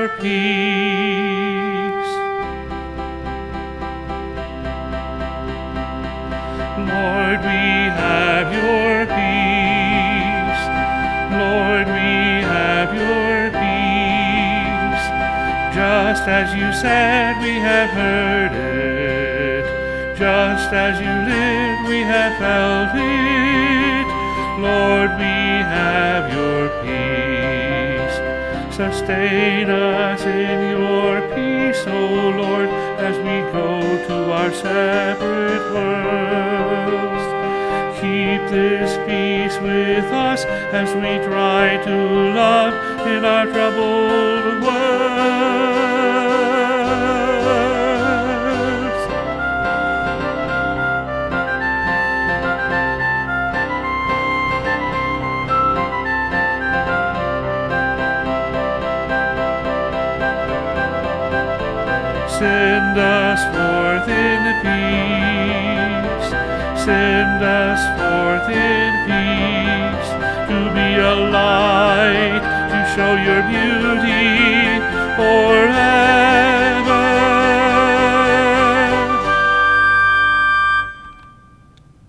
peace. Lord, we have your peace. Lord, we have your peace. Just as you said, we have heard it. Just as you lived, we have felt it. Lord, we have your peace. Sustain us in your peace, O Lord, as we go to our separate worlds. Keep this peace with us as we try to love in our troubled world. Send us forth in peace. Send us forth in peace, to be a light, to show your beauty, for